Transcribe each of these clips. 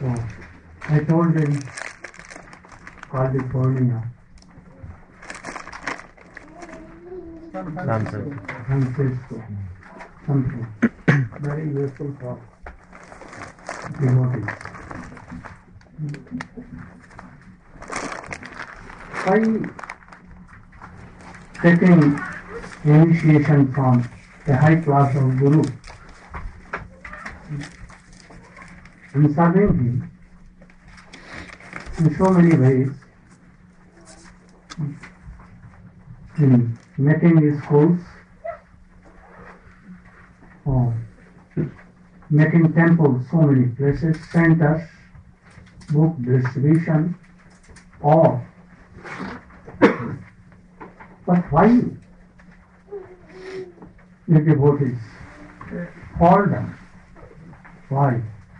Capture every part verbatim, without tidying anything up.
So I told him California, San Francisco, something very useful for devotees. By taking initiation from the high class of Guru and serving him in so many ways, in making schools, or making temples, so many places, centers, book distribution, or but why the devotees? All them. Why?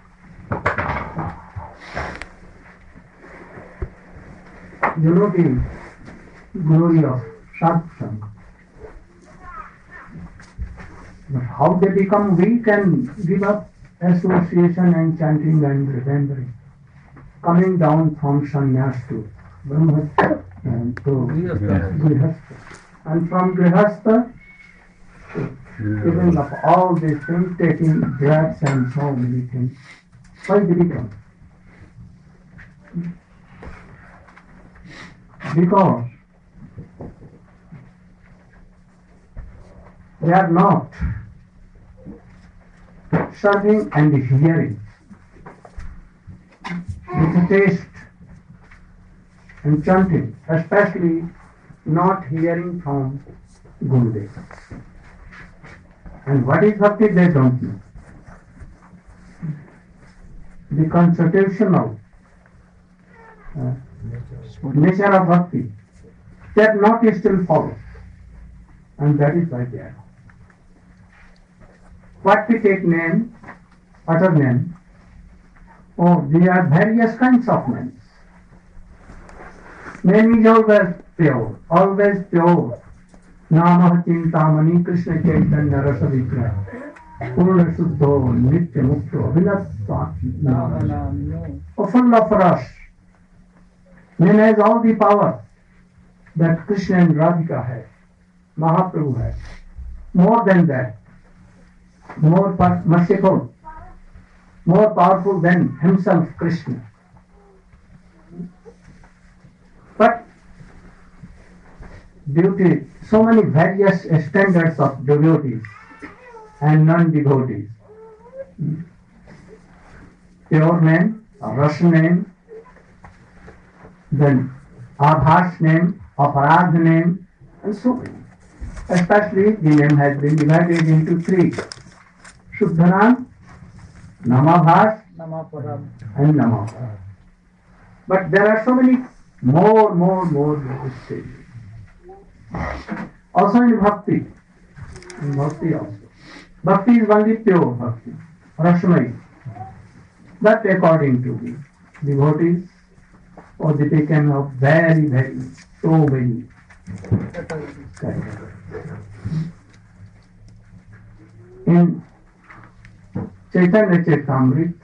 You know the glory of satsang. But how they become weak and give up association and chanting and remembering, coming down from sannyas to brahmacharya and to grihastha, and from grihastha to giving up all these things, taking drugs and so many things. Why they become? Because they are not serving and hearing with a taste and chanting, especially not hearing from Gurudev. And what is bhakti, they don't know. The constitutional uh, nature of bhakti, they are not still follow. And that is why they are. What we take name, other name, oh, there are various kinds of names. Name is always pure, always pure. Namah Chintamani Krishna Chaitanya Rasa Vigraha Purna Suddho Nitya Mukto Vinatva, oh, full of rasa. Name has all the power that Krishna and Radhika have, Mahaprabhu has. More than that, more merciful, more powerful than himself, Krishna. But due to so many various standards of devotees and non-devotees, pure name, rasa name, then abhas name, aparadh name, and so many. Especially the name has been divided into three: Shuddhanam, Namabhas, and Namaparad. But there are so many more, more, more, more stages. Also in bhakti, in bhakti also. Bhakti is only pure bhakti, rasamai. But according to the devotees, or the taken of very, very, so many kinds. In Chaitanya Charitamrita,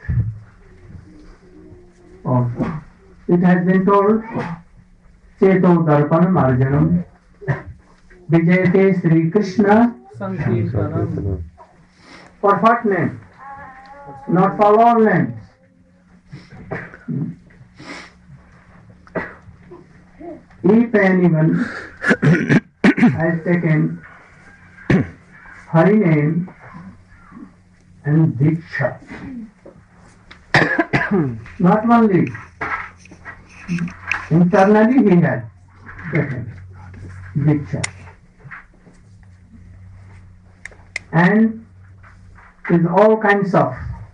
also, it has been told, Cheto Darpan Marjanam Vijayate Sri Krishna Sankirtanam. For what name? Not for all names. If anyone has taken Hari name and Diksha, not only internally he has taken Diksha, and with all kinds of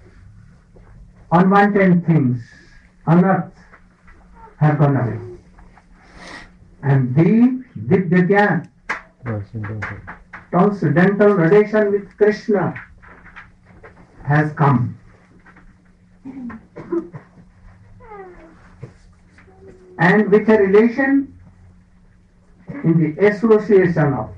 unwanted things on earth have gone away. And the Divyagyan, transcendental relation with Krishna, has come. And with a relation in the association of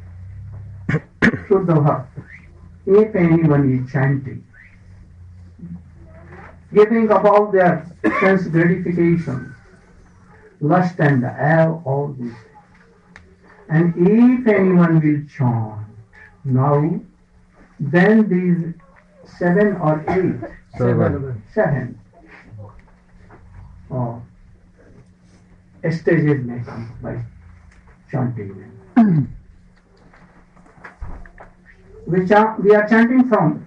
Shuddha Bhakta, if anyone is chanting, giving up all their sense gratification, lust and all, all these things. And if anyone will chant now, then these seven or eight, Seven. seven, oh, stages may come by chanting them. we, chant, we are chanting from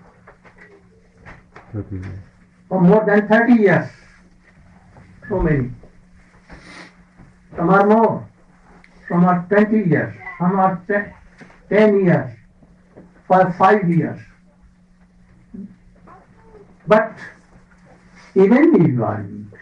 for more than thirty years. So many. Some are more. Some are twenty years. Some are te- ten years. For five years. But even Nivan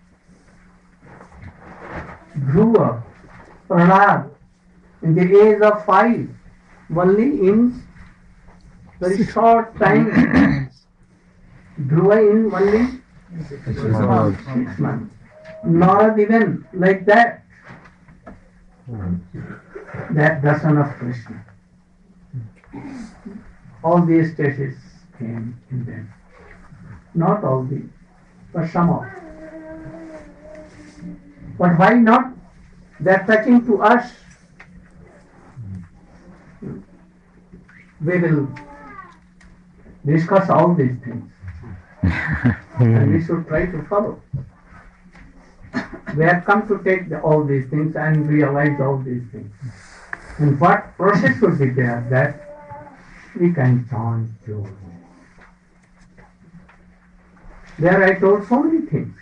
grew up, Pranab, in the age of five, only in very short time, grew in only Six months. six months. Not even like that. That the son of Krishna. All these stages came in them. Not all these, but some of. But why not? They are touching to us. We will discuss all these things. And we should try to follow. We have come to take the, all these things and realize all these things. And what process should be there that we can chant joy. There I told so many things.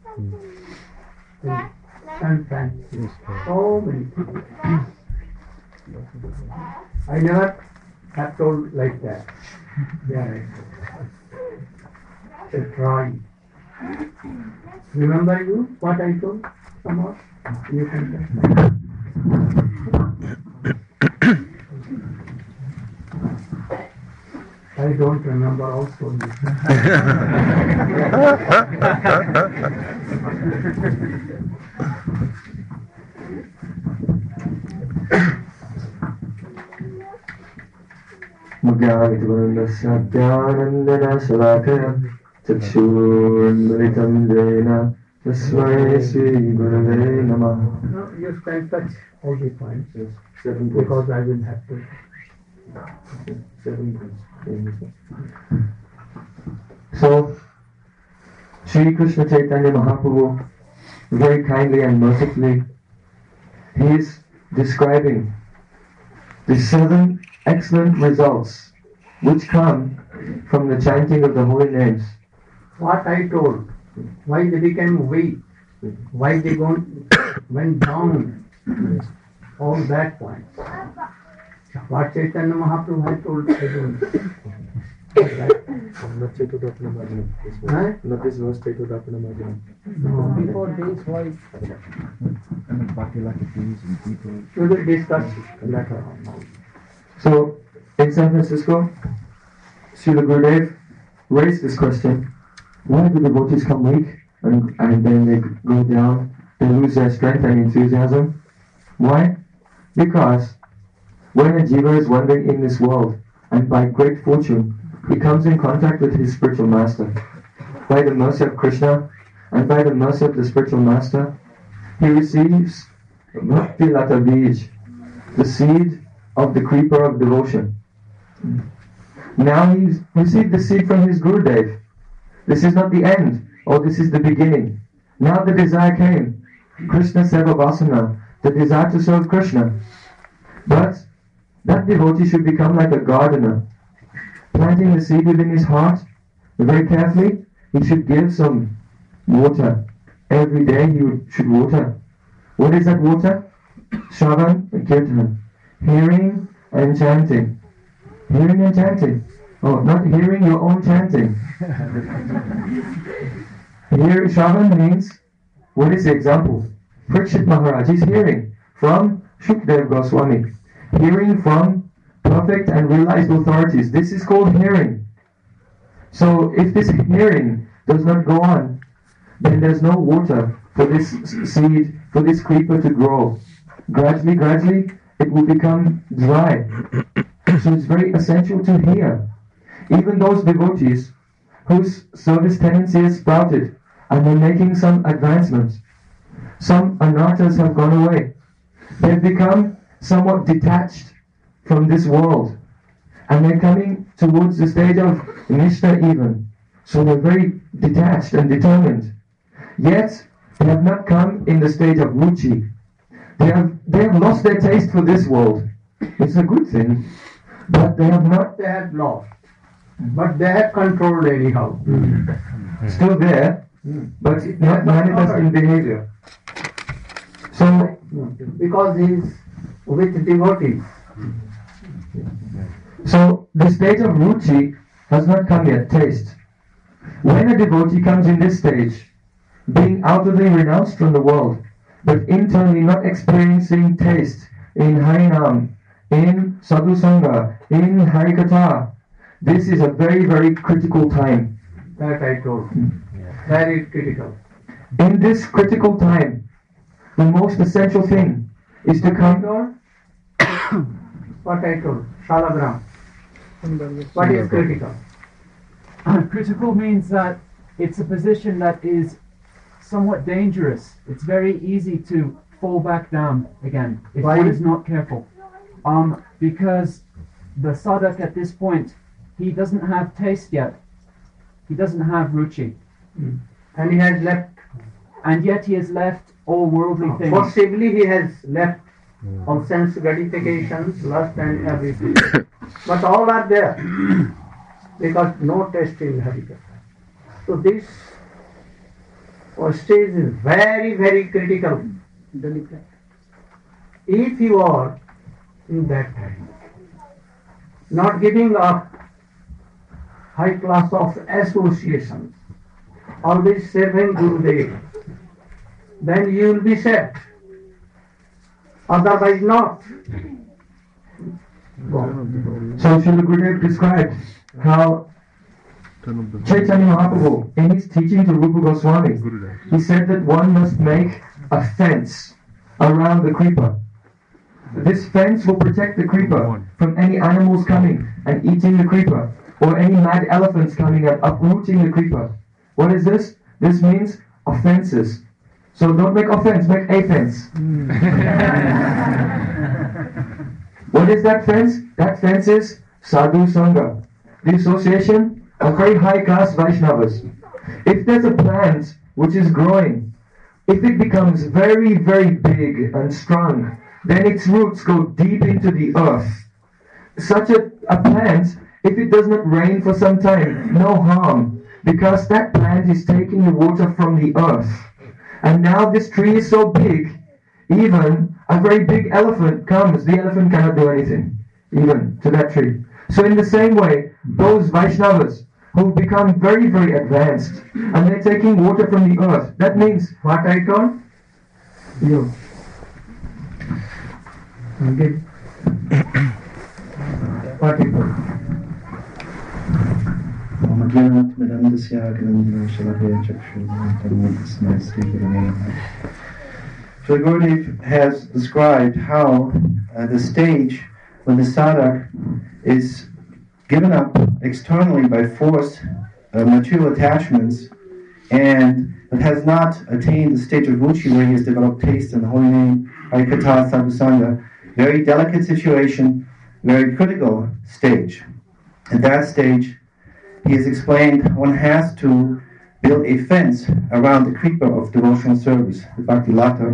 And thank you. So many things. I never have told like that. There I told. So try. Remember you what I told? Somehow? You can I don't remember also. चक्षुर्मिलितं येन तस्मै श्रीगुरवे नमः. No, you can touch all the points because I will have to. Seven points. So, Sri Krishna Chaitanya Mahaprabhu, very kindly and mercifully, he is describing the seven excellent results which come from the chanting of the holy names. What I told, why they became weak, why they gone, went down, all that point. What Chaitanya Mahaprabhu had told, I don't know. Not Chaitanya Mahaprabhu. Huh? Not this verse Chaitanya Mahaprabhu. No. Before days, why? And the party like it is and people. We will discuss later on. So, in San Francisco, Srila Gurudev raised this question: why do the devotees come weak and, and then they go down, they lose their strength and enthusiasm? Why? Because when a jiva is wandering in this world and by great fortune he comes in contact with his spiritual master, by the mercy of Krishna and by the mercy of the spiritual master, he receives Bhakti Lata Bij, the seed of the creeper of devotion. Now he's received the seed from his Gurudev. This is not the end, or this is the beginning. Now the desire came, Krishna Seva Vasana, the desire to serve Krishna. But that devotee should become like a gardener, planting the seed within his heart. Very carefully, he should give some water. Every day he should water. What is that water? Shravan and Kirtan. Hearing and chanting. Hearing and chanting. Oh, not hearing your own chanting. Here, Shravan means, what is the example? Parikshit Maharaj is hearing from Shukdev Goswami. Hearing from perfect and realized authorities. This is called hearing. So if this hearing does not go on, then there's no water for this seed, for this creeper to grow. Gradually, gradually, it will become dry. So it's very essential to hear. Even those devotees whose service tendency has sprouted, and they're making some advancements. Some anarthas have gone away. They've become somewhat detached from this world, and they're coming towards the stage of Nishta even. So they're very detached and determined. Yet, they have not come in the stage of ruchi. They have, they have lost their taste for this world. It's a good thing. But they have not. They have lost. But they have controlled anyhow. Still there, but not manifest in behavior. So, because he is with devotees. so the stage of ruchi has not come yet, taste. When a devotee comes in this stage, being outwardly renounced from the world, but internally not experiencing taste in Harinam, in Sadhu Sangha, in Harikatha, this is a very, very critical time. That I told. Very critical. In this critical time, the most essential thing is to come. What I told. Shalagram. What is critical? Critical means that it's a position that is somewhat dangerous. It's very easy to fall back down again if Why? one is not careful. Um, because the sadhak at this point, he doesn't have taste yet. He doesn't have ruchi. And he has left. And yet he has left all worldly things. Possibly he has left all sense gratifications, lust and everything. But all are there. Because no taste in Harikatha. So this stage is very, very critical. Delicate. If you are in that time, not giving up high class of associations, always serving Gurudev, then you will be set. Otherwise not. So Srila Gurudev described how Chaitanya Mahaprabhu, in his teaching to Rupa Goswami, he said that one must make a fence around the creeper. This fence will protect the creeper from any animals coming and eating the creeper, or any mad elephants coming and uprooting the creeper. What is this? This means offenses. So don't make offense, make a fence. What is that fence? That fence is Sadhu Sangha, the association of very high class Vaishnavas. If there's a plant which is growing, if it becomes very, very big and strong, then its roots go deep into the earth. Such a, a plant, if it does not rain for some time, no harm, because that plant is taking the water from the earth. And now this tree is so big, even a very big elephant comes, the elephant cannot do anything, even to that tree. So in the same way, those Vaishnavas who become very, very advanced, and they're taking water from the earth, that means What I told? You. Okay. What you told? So Gurudev has described how uh, the stage when the sadhak is given up externally by forced uh, material attachments and it has not attained the stage of ruchi where he has developed taste in the holy name, Harikatha, Sadhu Sangha, very delicate situation, very critical stage. At that stage, he has explained one has to build a fence around the creeper of devotional service, the Bhakti Lata,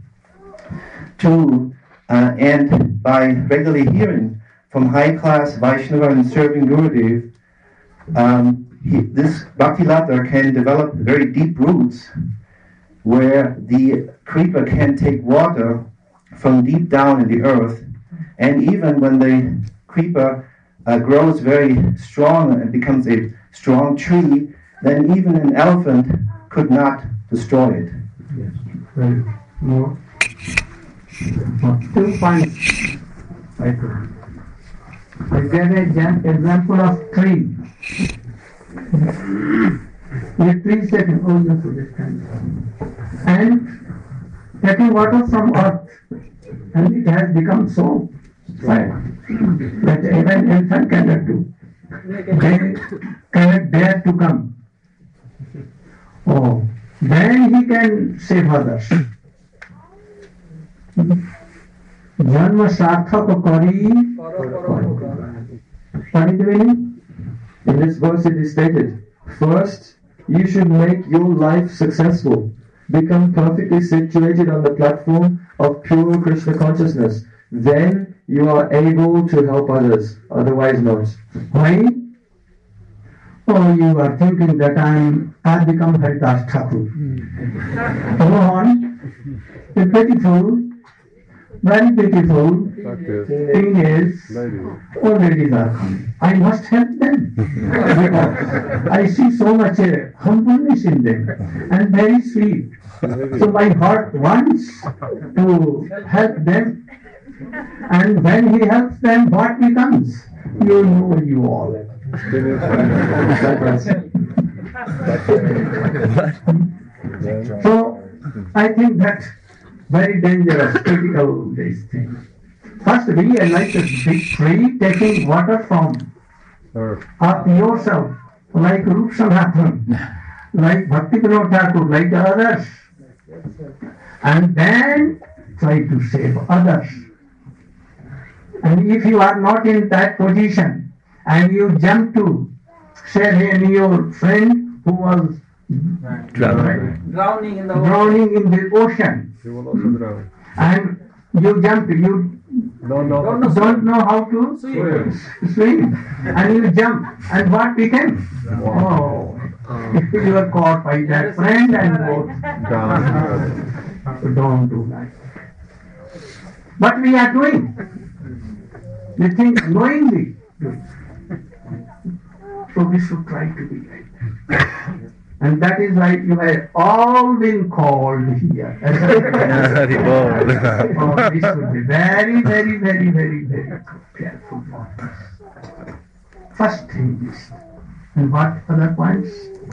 to, uh, and by regularly hearing from high-class Vaishnava and serving Gurudev, um, he, this Bhakti Lata can develop very deep roots where the creeper can take water from deep down in the earth, and even when the creeper uh, grows very strong and becomes a strong tree, then even an elephant could not destroy it. Yes. Well, more. Two points. I told. I gave an example of tree. The tree setting also to this kind. And taking water from earth. And it has become so fine that even elephant cannot do. they cannot dare to come. Oh, then he can save others. Janma sarthaka kari pariteveni. In this verse it is stated, first, you should make your life successful. Become perfectly situated on the platform of pure Krishna consciousness. Then you are able to help others, otherwise not. Why? Oh, you are thinking that I am I have become Haridas Thakur. Come on, the beautiful, very beautiful thing is, all ladies are coming. I must help them. Because I see so much uh, humbleness in them and very sweet. So my heart wants to help them. And when he helps them, what becomes? You know you all. So I think that's very dangerous, critical this thing. First realize to be free, taking water from up yourself, like Rup Sanatan, like Bhakti Vinod Thakur, like others. And then try to save others. And if you are not in that position and you jump to save your friend who was Drowning. Drowning in the drowning in the ocean, You will also drown. and you jump, you Don't know. Don't know. don't know how to Swim. swim, and you jump, and what became? Oh, you were caught by that friend and both. Drown. So don't do that. What we are doing? We think knowingly. So we should try to be like that. And that is why you have all been called here. Oh, we should be very, very, very, very, very careful for this. First thing is, and what other points?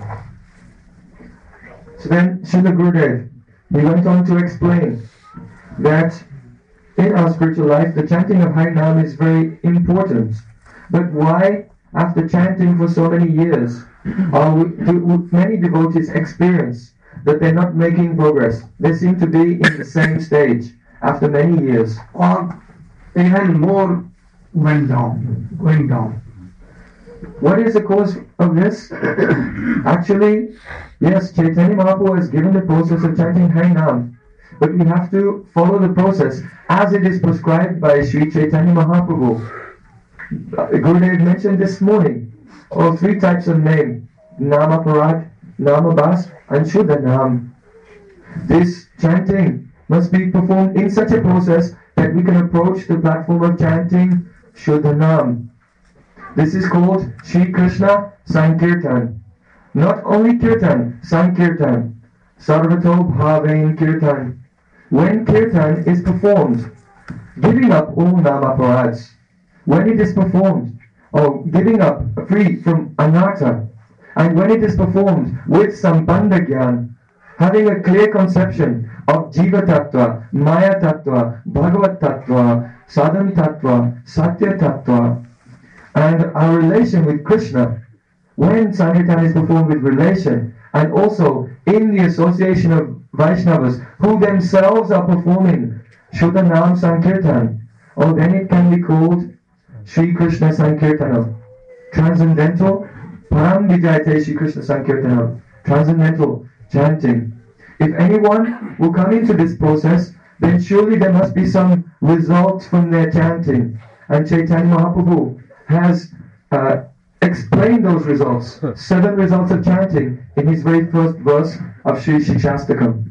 So then, Srila Gurudev, he went on to explain that in our spiritual life, the chanting of Hari Nam is very important. But why, after chanting for so many years, are we, do many devotees experience that they're not making progress? They seem to be in the same stage after many years. Or even more went down, going down. What is the cause of this? Actually, yes, Chaitanya Mahaprabhu has given the process of chanting Hari Nam, but we have to follow the process as it is prescribed by Sri Chaitanya Mahaprabhu. Uh, Gurudev mentioned this morning all three types of name: Namaparad, Namabas, and Shuddha Nam. This chanting must be performed in such a process that we can approach the platform of chanting Shuddha Nam. This is called Shri Krishna Sankirtan. Not only Kirtan, Sankirtan. Sarvato Bhavein Kirtan. When Kirtan is performed, giving up all Namaparads, when it is performed, or giving up free from anartha, and when it is performed with some bandhagyan, having a clear conception of Jiva Tattva, Maya Tattva, Bhagavat Tattva, Sadhan Tattva, Satya Tattva, and our relation with Krishna, when Sankirtan is performed with relation, and also in the association of Vaishnavas who themselves are performing Shuddha Nam Sankirtan, oh, then it can be called Shri Krishna Sankirtanam. Transcendental Param Vijayate Shri Krishna Sankirtanam. Transcendental chanting. If anyone will come into this process, then surely there must be some result from their chanting. And Chaitanya Mahaprabhu has uh, explained those results, seven results of chanting, in his very first verse of Sri Shikshastakam.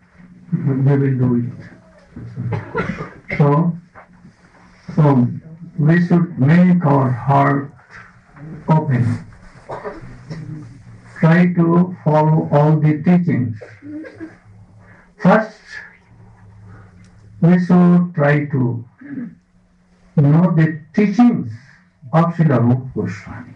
We will do it. So, so we should make our heart open. Try to follow all the teachings. First, we should try to know the teachings of Srila Rupa Goswami.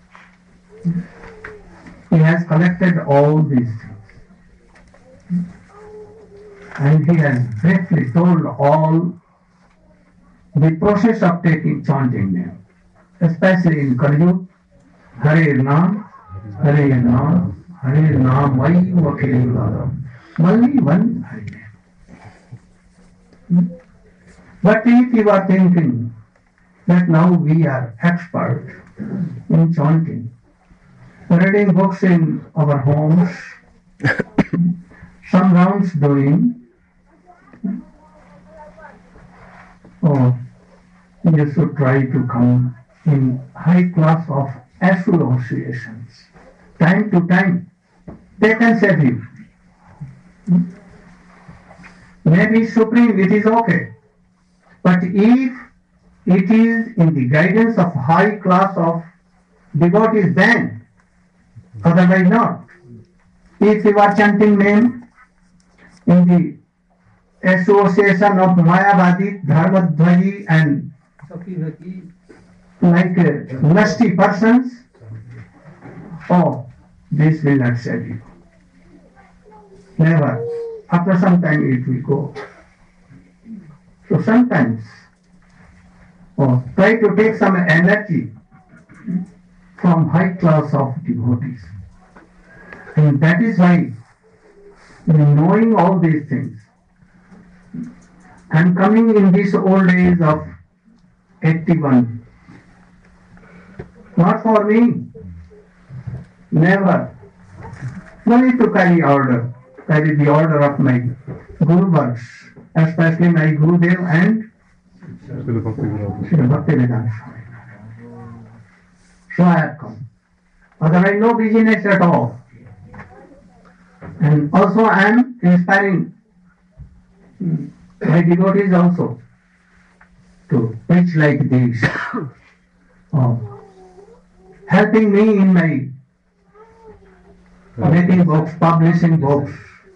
He has collected all these things. And he has briefly told all the process of taking chanting name, especially in Kali Yuga, Hare Nam, Hare Nam, Hare Nam, Vayu Akhilam. Only one Hare name. But if you are thinking that now we are expert in chanting, reading books in our homes, some rounds doing, oh, you should try to come in high class of associations. Time to time, they can save you. Maybe supreme, it is okay. But if it is in the guidance of high class of devotees, then otherwise not. If you are chanting name in the association of Mayavadi, Dharmadhvaji and like uh, nasty persons, oh, this will not save you. Never. After some time it will go. So sometimes, oh, try to take some energy from high class of devotees. And that is why, knowing all these things, and coming in these old days of eighty-one, not for me, never, only to carry order, carry the order of my Guru Vargas, especially my Gurudev and Srila Bhaktivedanta Swami. So I have come. Otherwise, no business at all. And also I am inspiring my devotees also to preach like this, oh, helping me in my making books, publishing books,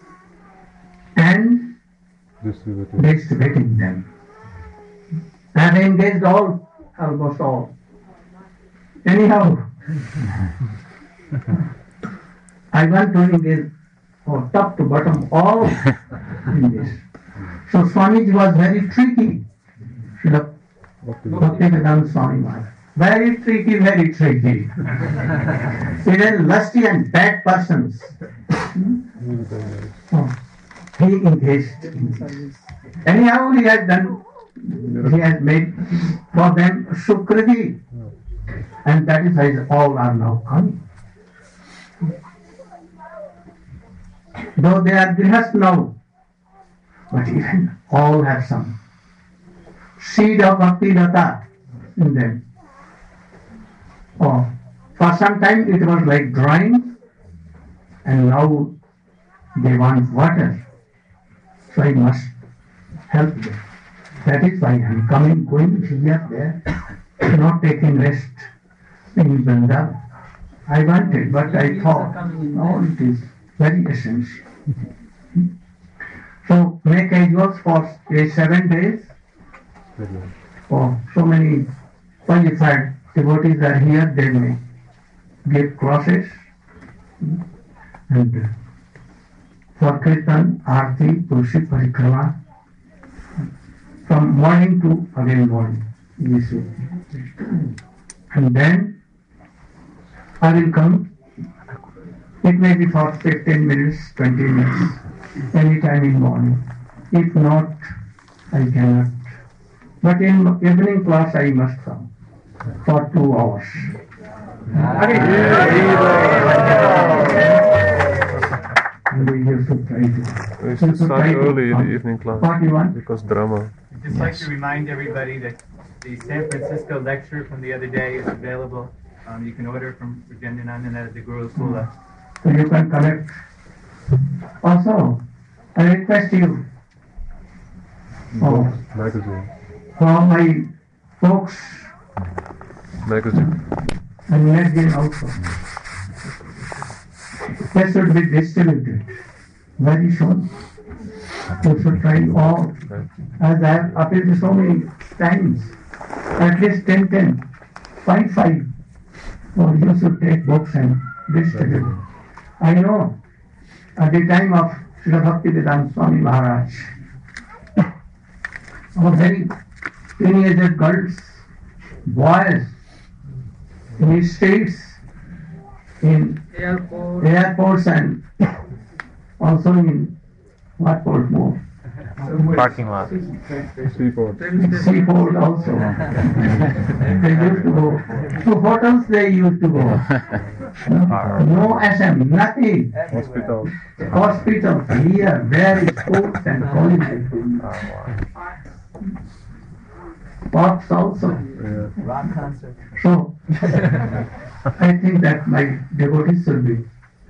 and distributing them. I have engaged all, almost all. Anyhow, I want to engage from top to bottom all in this. So Swamiji was very tricky. Srila Bhaktivedanta Swami Maharaj. Very tricky, very tricky. Even lusty and bad persons. Oh, he engaged in this. Anyhow, he has done, he has made for them Sukriti. And that is why all are now coming. Though they are grihast now, but even all have some seed of Bhakti Lata in them. Oh, for some time it was like drying, and now they want water. So I must help them. That is why I am coming, going here, there, not taking rest in Vrindavan. I wanted, but I thought, no, it is very essential. So make casuals for a seven days. Oh, so many qualified devotees are here, they may give crosses. And for Kirtan, Aarti, Tulsi, Parikrama, from morning to again morning. This way. And then I will come. It may be for fifteen minutes, twenty minutes, any time in morning. If not, I cannot. But in evening class I must come for two hours. And we used to try to. We should start early in the evening class forty-one. because drama. I'd just like to remind everybody that the San Francisco lecture from the other day is available. Um, you can order from Virgendinandan at the Guru Kula. So you can collect. Also, I request you, oh, Magazine. for my folks Magazine. and magazine also, they should be distributed very soon. You should try all, as I have appealed so many times, at least ten, ten, five, five. So you should take books and distribute. I know, at the time of Srila Bhaktivedanta Swami Maharaj, our very teenager girls, boys in the streets in Airport. airports and also in what port more? Parking lot. Seaport. Seaport also. They used to go. To hotels they used to go. No S M, nothing. Hospital. Hospitals here, where is schools and colleges. Parks also. Yeah. Rock concert. So, I think that my devotees should be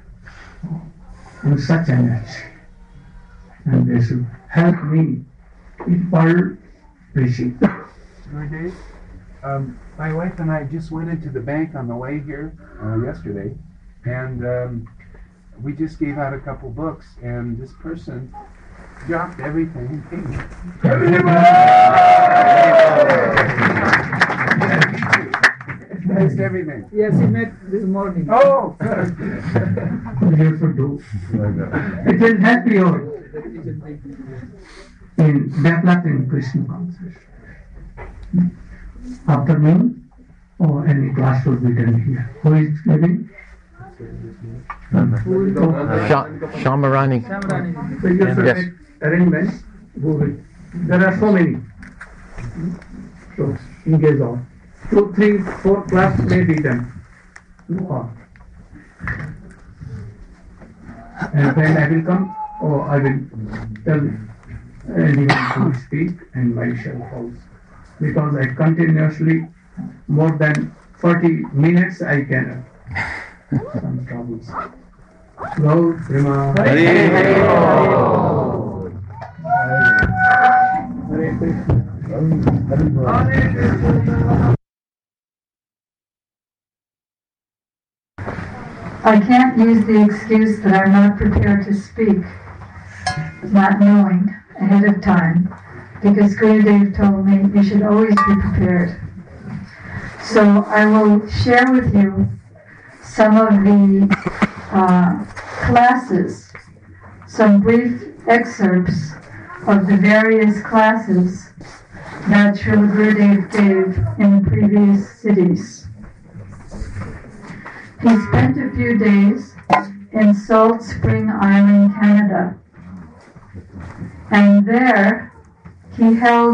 in such energy. And they should help me with Pearl Rishi. Gurudev, um, my wife and I just went into the bank on the way here uh, yesterday, and um, we just gave out a couple books, and this person dropped everything and came. Missed everything. Yes, he met this morning. Oh! You should do. It will help you in developing Krishna consciousness. After me, or any class should be done here. Who is giving? Who will go? Shamarani. Samrani. So you should Yes. make arrangements. Who will? There are so many. So engage all. Two, three, four class may be done. No harm. And when I will come, or I will tell anyone to speak and myself also. Because I continuously, more than forty minutes I cannot. Some troubles. Go, Prima. Hare Krishna. I can't use the excuse that I'm not prepared to speak, not knowing ahead of time, because Gurudev told me you should always be prepared. So I will share with you some of the uh, classes, some brief excerpts of the various classes that Srila Gurudev gave in the previous cities. He spent a few days in Salt Spring Island, Canada, and there he held